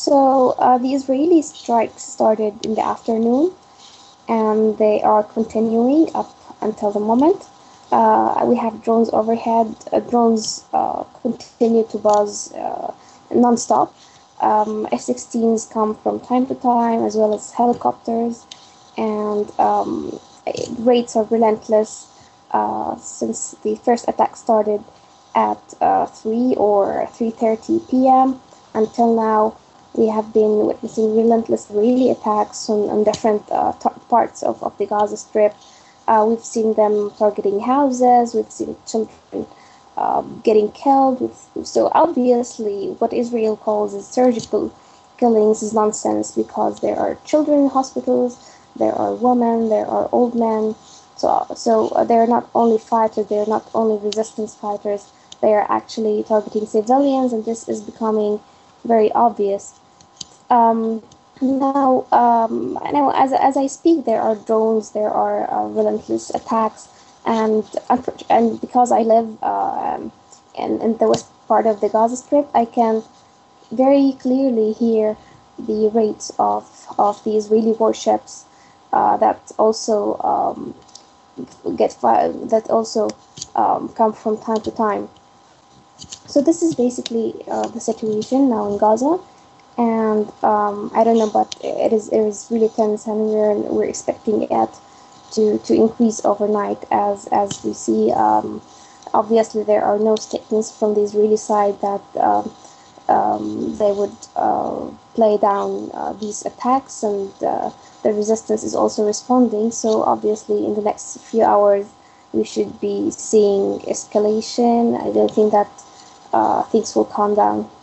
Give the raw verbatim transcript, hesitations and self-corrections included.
So uh, the Israeli strikes started in the afternoon, and they are continuing up until the moment. Uh, we have drones overhead. Uh, drones uh, continue to buzz uh, non-stop. Um, F sixteens come from time to time, as well as helicopters, and um, rates are relentless uh, since the first attack started at uh, three or three thirty p m until now. We have been witnessing relentless Israeli attacks on, on different uh, t- parts of, of the Gaza Strip. Uh, we've seen them targeting houses, we've seen children um, getting killed. With, so obviously, what Israel calls as surgical killings is nonsense because there are children in hospitals, there are women, there are old men. So, so uh, they're not only fighters, they're not only resistance fighters, they are actually targeting civilians, and this is becoming very obvious. Um, now, um, now as, as I speak, there are drones, there are uh, relentless attacks, and and because I live uh, um, in, in the west part of the Gaza Strip, I can very clearly hear the rates of, of the Israeli warships uh, that also um, get fi- that also um, come from time to time. So this is basically uh, the situation now in Gaza, and um, I don't know, but it is it is really tense, and we're we're expecting it to to increase overnight as as we see. Um, obviously, there are no statements from the Israeli side that um, um, they would uh, play down uh, these attacks, and uh, the resistance is also responding. So obviously, in the next few hours, we should be seeing escalation. I don't think that uh, things will calm down.